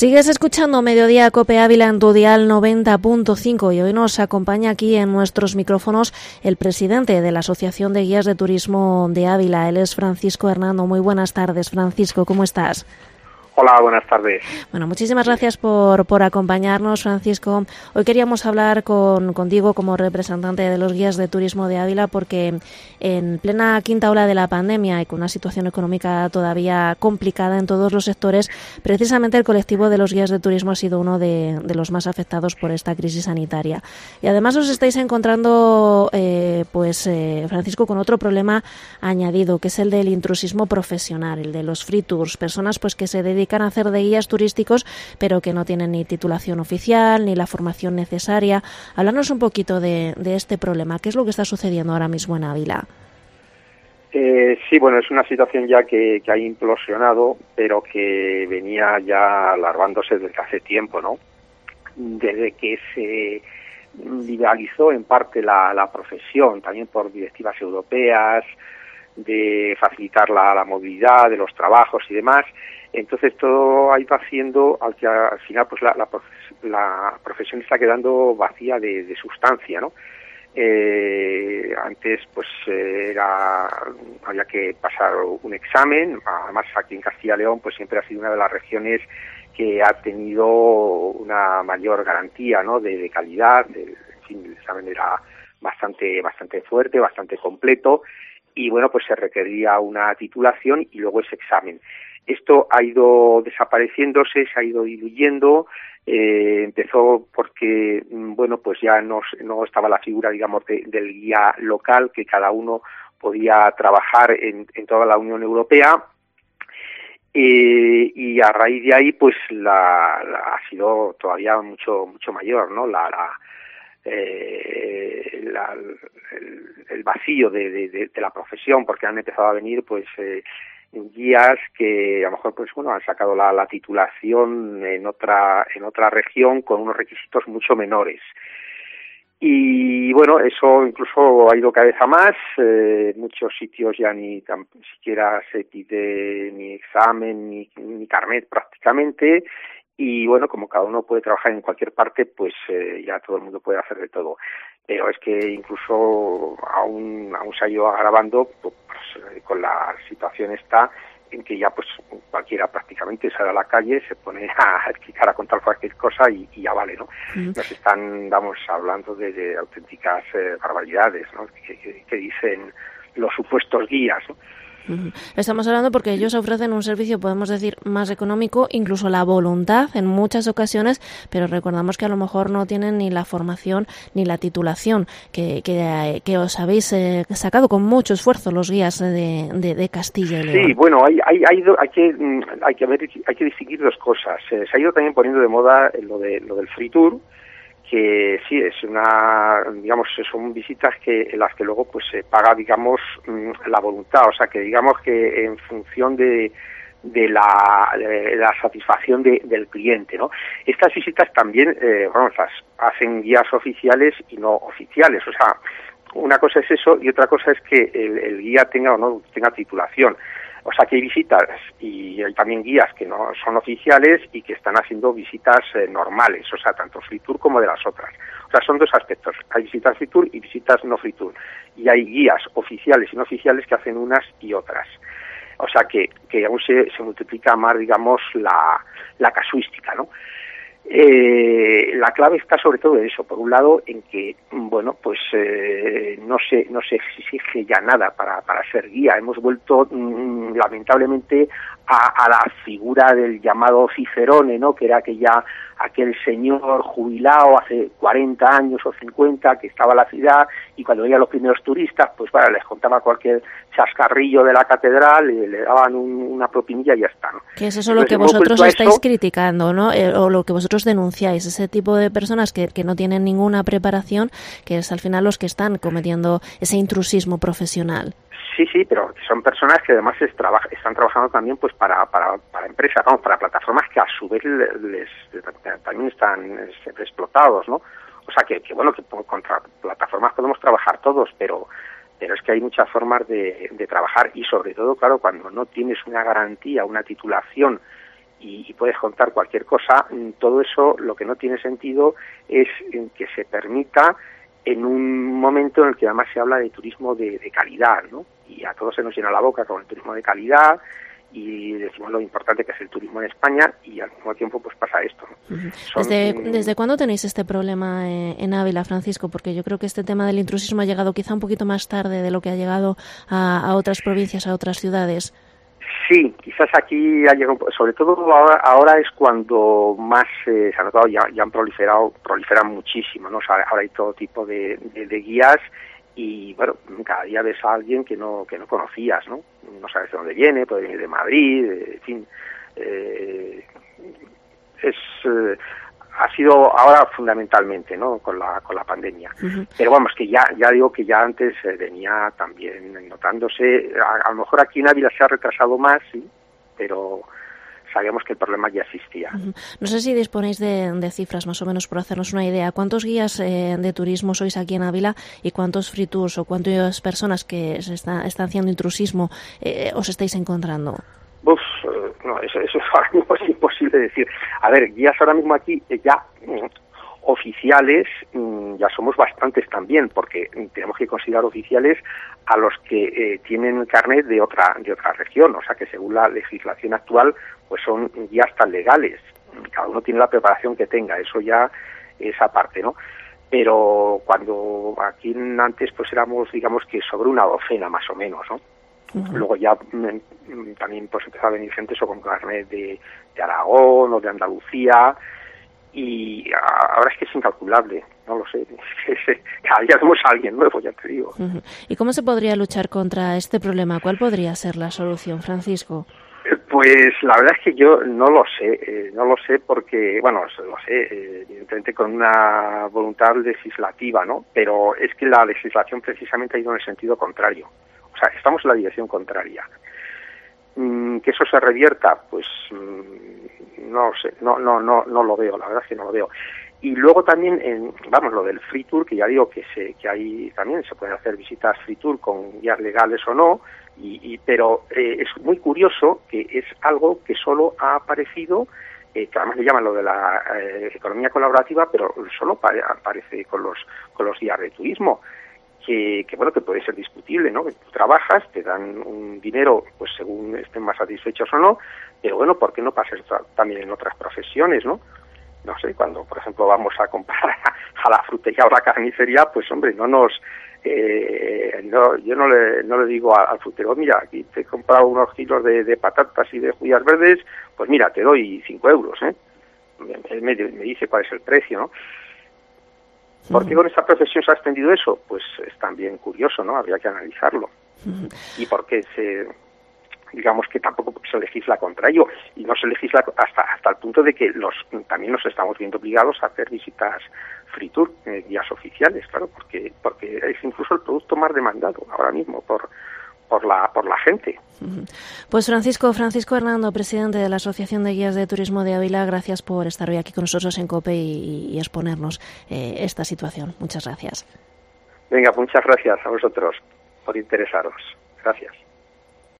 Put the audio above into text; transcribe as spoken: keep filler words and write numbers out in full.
Sigues escuchando Mediodía Cope Ávila en tu dial noventa punto cinco y hoy nos acompaña aquí en nuestros micrófonos el presidente de la Asociación de Guías de Turismo de Ávila. Él es Francisco Hernando. Muy buenas tardes, Francisco, ¿cómo estás? Hola, buenas tardes. Bueno, muchísimas gracias por, por acompañarnos, Francisco. Hoy queríamos hablar con, contigo como representante de los guías de turismo de Ávila porque en plena quinta ola de la pandemia y con una situación económica todavía complicada en todos los sectores, precisamente el colectivo de los guías de turismo ha sido uno de, de los más afectados por esta crisis sanitaria. Y además os estáis encontrando, eh, pues, eh, Francisco, con otro problema añadido, que es el del intrusismo profesional, el de los free tours, personas pues que se dedican a hacer de guías turísticos pero que no tienen ni titulación oficial ni la formación necesaria. Háblanos un poquito de, de este problema. ¿Qué es lo que está sucediendo ahora mismo en Ávila? Eh, sí, bueno, es una situación ya que, que ha implosionado, pero que venía ya alargándose desde hace tiempo, ¿no? Desde que se liberalizó en parte la, la profesión, también por directivas europeas, de facilitar la, la movilidad de los trabajos y demás. Entonces todo ha ido haciendo al que al final pues la, la, la profesión está quedando vacía de, de sustancia, ¿no? Eh, antes pues era había que pasar un examen, además aquí en Castilla y León pues siempre ha sido una de las regiones que ha tenido una mayor garantía, ¿no? de, de calidad, de, en fin, el examen era bastante bastante fuerte, bastante completo y bueno pues se requería una titulación y luego ese examen. Esto ha ido desapareciéndose, se ha ido diluyendo, eh, empezó porque, bueno, pues ya no, no estaba la figura, digamos, de, del guía local, que cada uno podía trabajar en, en toda la Unión Europea, eh, y a raíz de ahí, pues, la, la, ha sido todavía mucho mucho mayor, ¿no? La, la, eh, la el, el vacío de, de, de, de la profesión, porque han empezado a venir, pues, eh, guías que a lo mejor pues bueno han sacado la, la titulación en otra en otra región con unos requisitos mucho menores y bueno eso incluso ha ido cada vez a más. Eh, muchos sitios ya ni tan siquiera se pide ni examen ni, ni carnet prácticamente y bueno como cada uno puede trabajar en cualquier parte pues eh, ya todo el mundo puede hacer de todo. Pero es que incluso aún, aún se ha ido agravando pues, con la situación esta en que ya pues cualquiera prácticamente sale a la calle, se pone a explicar, a contar cualquier cosa y, y ya vale, ¿no? Mm. Nos están, vamos, hablando de, de auténticas eh, barbaridades, ¿no? Que, que, que dicen los supuestos guías, ¿no? Estamos hablando porque ellos ofrecen un servicio, podemos decir, más económico, incluso la voluntad en muchas ocasiones, pero recordamos que a lo mejor no tienen ni la formación ni la titulación que, que, que os habéis eh, sacado con mucho esfuerzo los guías de, de, de Castilla y León. Sí, bueno, hay, hay, hay, hay, que, hay, que, ver, hay que distinguir dos cosas. Eh, se ha ido también poniendo de moda lo, de, lo del free tour, que sí es una, digamos, son visitas que en las que luego pues se paga, digamos, la voluntad, o sea que digamos que en función de de la, de la satisfacción de, del cliente, ¿no? Estas visitas también, eh, vamos, las hacen guías oficiales y no oficiales, o sea, una cosa es eso y otra cosa es que el, el guía tenga o no tenga titulación. O sea que hay visitas y hay también guías que no son oficiales y que están haciendo visitas eh, normales, o sea, tanto free tour como de las otras. O sea, son dos aspectos. Hay visitas free tour y visitas no free tour. Y hay guías oficiales y no oficiales que hacen unas y otras. O sea que, que aún se, se multiplica más, digamos, la, la casuística, ¿no? Eh, la clave está sobre todo en eso, por un lado en que bueno pues eh, no se no se exige ya nada para para ser guía. Hemos vuelto mmm, lamentablemente a, a la figura del llamado Cicerone, ¿no? Que era aquella aquel señor jubilado hace cuarenta años o cincuenta que estaba en la ciudad y cuando veía a los primeros turistas pues bueno, les contaba cualquier chascarrillo de la catedral y le daban un, una propinilla y ya está, ¿no? Que es eso Entonces, lo que vosotros estáis eso, criticando, ¿no? Eh, o lo que vosotros denunciáis, ese tipo de personas que, que no tienen ninguna preparación, que es al final los que están cometiendo ese intrusismo profesional. Sí, sí, pero son personas que además es traba, están trabajando también pues para para, para empresas, vamos, para plataformas que a su vez les, les también están explotados, ¿no? O sea que, que bueno, que contra plataformas podemos trabajar todos, pero pero es que hay muchas formas de, de trabajar y sobre todo, claro, cuando no tienes una garantía, una titulación y, y puedes contar cualquier cosa, todo eso lo que no tiene sentido es que se permita en un momento en el que además se habla de turismo de, de calidad, ¿no? Y a todos se nos llena la boca con el turismo de calidad y decimos lo importante que es el turismo en España y al mismo tiempo pues pasa esto, ¿no? Uh-huh. Son, ¿Desde, ¿Desde cuándo tenéis este problema eh, en Ávila, Francisco? Porque yo creo que este tema del intrusismo ha llegado quizá un poquito más tarde de lo que ha llegado a, a otras provincias, a otras ciudades. Sí, quizás aquí ha llegado, sobre todo ahora, ahora es cuando más eh, se ha notado, ya, ya han proliferado, proliferan muchísimo, ¿no? O sea, ahora hay todo tipo de, de, de guías y, bueno, cada día ves a alguien que no que no conocías, ¿no? No sabes de dónde viene, puede venir de Madrid, de, en fin. Eh, es... Eh, ha sido ahora fundamentalmente, ¿no? Con la con la pandemia. Uh-huh. Pero vamos, que ya ya digo que ya antes eh, venía también notándose, a, a lo mejor aquí en Ávila se ha retrasado más, sí, pero sabíamos que el problema ya existía. Uh-huh. No sé si disponéis de, de cifras más o menos por hacernos una idea. ¿Cuántos guías eh, de turismo sois aquí en Ávila y cuántos free tours o cuántas personas que se está, están haciendo intrusismo eh, os estáis encontrando? Uf, no, eso, eso ahora mismo es imposible decir. A ver, guías ahora mismo aquí ya mm, oficiales, mm, ya somos bastantes también, porque tenemos que considerar oficiales a los que eh, tienen el carnet de otra de otra región, o sea que según la legislación actual, pues son guías tan legales. Cada uno tiene la preparación que tenga, eso ya es aparte, ¿no? Pero cuando aquí antes pues éramos, digamos que sobre una docena más o menos, ¿no? Uh-huh. Luego ya mm, también pues empezó a venir gente eso con carnet de, de Aragón o de Andalucía y ahora es que es incalculable, no lo sé, cada día vemos a alguien nuevo, ya te digo. Uh-huh. ¿Y cómo se podría luchar contra este problema? ¿Cuál podría ser la solución, Francisco? Pues la verdad es que yo no lo sé, eh, no lo sé porque, bueno, lo sé, eh, evidentemente con una voluntad legislativa, ¿no? Pero es que la legislación precisamente ha ido en el sentido contrario. O sea, estamos en la dirección contraria. Mm, que eso se revierta, pues mm, no sé, no, no, no, no lo veo, la verdad es que no lo veo. Y luego también, en, vamos, lo del free tour, que ya digo que se, que hay también se pueden hacer visitas free tour con guías legales o no, y, y pero eh, es muy curioso que es algo que solo ha aparecido, eh, que además le llaman lo de la eh, economía colaborativa, pero solo pa- aparece con los con los guías de turismo. Que, que bueno, que puede ser discutible, ¿no? Que tú trabajas, te dan un dinero, pues según estén más satisfechos o no, pero bueno, ¿por qué no pasa esto también en otras profesiones, no? No sé, cuando, por ejemplo, vamos a comprar a la frutería o la carnicería, pues hombre, no nos... Eh, no, yo no le, no le digo al, al frutero, mira, aquí te he comprado unos kilos de, de patatas y de judías verdes, pues mira, te doy cinco euros, ¿eh? Él me, me dice cuál es el precio, ¿no? ¿Por qué con esta profesión se ha extendido eso? Pues es también curioso, ¿no? Habría que analizarlo. Uh-huh. Y por qué se, digamos que tampoco se legisla contra ello, y no se legisla hasta hasta el punto de que los también nos estamos viendo obligados a hacer visitas free tour, eh, guías oficiales, claro, porque porque es incluso el producto más demandado ahora mismo por por la por la gente. Pues Francisco Francisco Hernando, presidente de la Asociación de Guías de Turismo de Ávila, gracias por estar hoy aquí con nosotros en COPE y, y exponernos eh, esta situación. Muchas gracias. Venga, muchas gracias a vosotros por interesaros. Gracias.